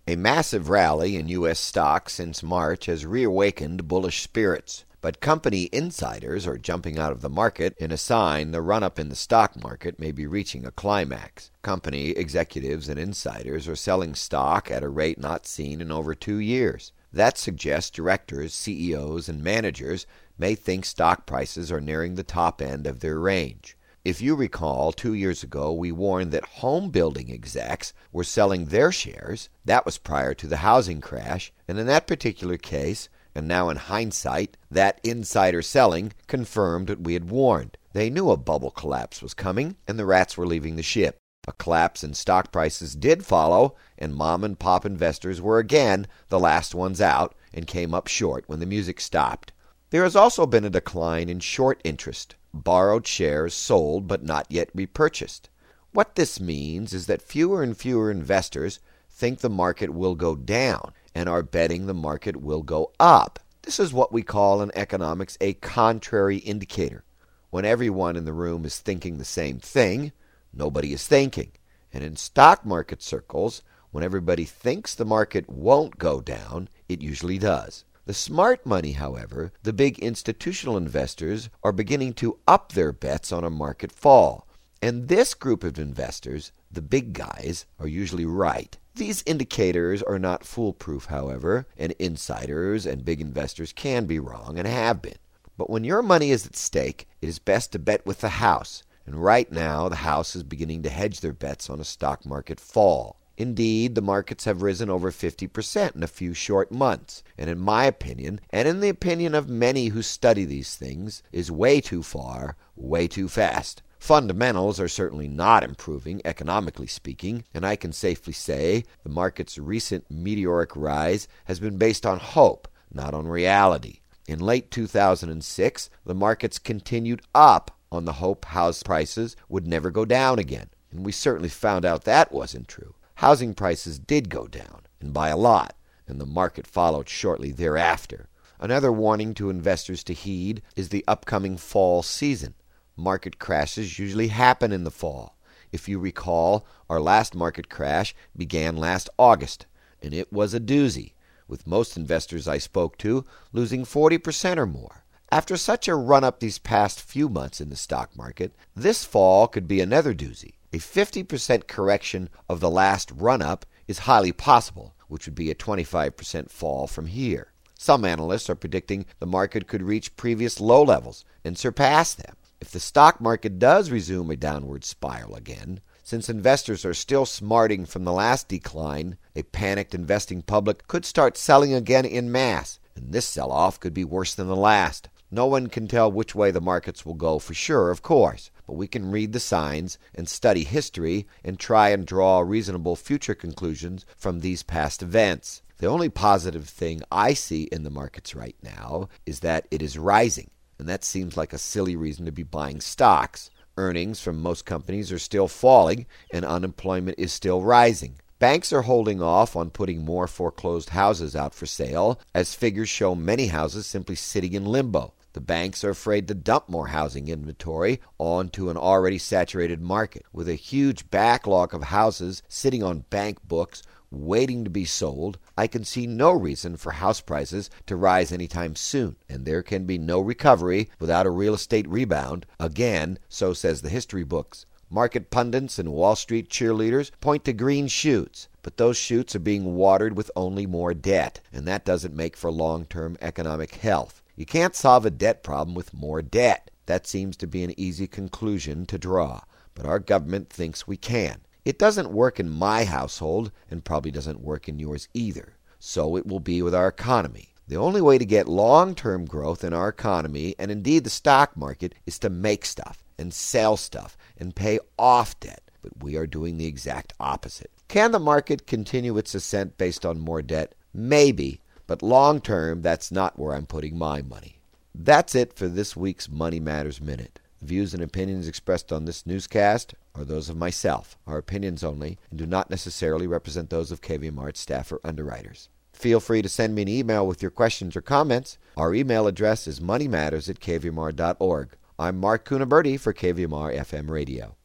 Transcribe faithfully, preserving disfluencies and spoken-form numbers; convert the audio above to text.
A massive rally in U S stocks since March has reawakened bullish spirits, but company insiders are jumping out of the market in a sign the run-up in the stock market may be reaching a climax. Company executives and insiders are selling stock at a rate not seen in over two years. That suggests directors, C E Os, and managers may think stock prices are nearing the top end of their range. If you recall, two years ago we warned that home building execs were selling their shares. That was prior to the housing crash, and in that particular case, and now in hindsight, that insider selling confirmed what we had warned. They knew a bubble collapse was coming, and the rats were leaving the ship. A collapse in stock prices did follow, and mom-and-pop investors were again the last ones out and came up short when the music stopped. There has also been a decline in short interest. Borrowed shares sold but not yet repurchased. What this means is that fewer and fewer investors think the market will go down and are betting the market will go up. This is what we call in economics a contrary indicator. When everyone in the room is thinking the same thing, nobody is thinking. And in stock market circles, when everybody thinks the market won't go down, it usually does. The smart money, however, the big institutional investors, are beginning to up their bets on a market fall. And this group of investors, the big guys, are usually right. These indicators are not foolproof, however, and insiders and big investors can be wrong and have been. But when your money is at stake, it is best to bet with the house. And right now, the house is beginning to hedge their bets on a stock market fall. Indeed, the markets have risen over fifty percent in a few short months, and in my opinion, and in the opinion of many who study these things, is way too far, way too fast. Fundamentals are certainly not improving, economically speaking, and I can safely say the market's recent meteoric rise has been based on hope, not on reality. In late two thousand six, the markets continued up on the hope house prices would never go down again, and we certainly found out that wasn't true. Housing prices did go down, and by a lot, and the market followed shortly thereafter. Another warning to investors to heed is the upcoming fall season. Market crashes usually happen in the fall. If you recall, our last market crash began last August, and it was a doozy, with most investors I spoke to losing forty percent or more. After such a run-up these past few months in the stock market, this fall could be another doozy. A fifty percent correction of the last run-up is highly possible, which would be a twenty-five percent fall from here. Some analysts are predicting the market could reach previous low levels and surpass them. If the stock market does resume a downward spiral again, since investors are still smarting from the last decline, a panicked investing public could start selling again en masse, and this sell-off could be worse than the last. No one can tell which way the markets will go for sure, of course, but we can read the signs and study history and try and draw reasonable future conclusions from these past events. The only positive thing I see in the markets right now is that it is rising, and that seems like a silly reason to be buying stocks. Earnings from most companies are still falling, and unemployment is still rising. Banks are holding off on putting more foreclosed houses out for sale, as figures show many houses simply sitting in limbo. The banks are afraid to dump more housing inventory onto an already saturated market. With a huge backlog of houses sitting on bank books waiting to be sold, I can see no reason for house prices to rise anytime soon, and there can be no recovery without a real estate rebound. Again, so says the history books. Market pundits and Wall Street cheerleaders point to green shoots, but those shoots are being watered with only more debt, and that doesn't make for long-term economic health. You can't solve a debt problem with more debt. That seems to be an easy conclusion to draw, but our government thinks we can. It doesn't work in my household and probably doesn't work in yours either. So it will be with our economy. The only way to get long-term growth in our economy, and indeed the stock market, is to make stuff and sell stuff and pay off debt. But we are doing the exact opposite. Can the market continue its ascent based on more debt? Maybe. But long-term, that's not where I'm putting my money. That's it for this week's Money Matters Minute. The views and opinions expressed on this newscast are those of myself, are opinions only, and do not necessarily represent those of K V M R staff or underwriters. Feel free to send me an email with your questions or comments. Our email address is moneymatters at k v m r dot org. I'm Mark Cunaberti for K V M R F M Radio.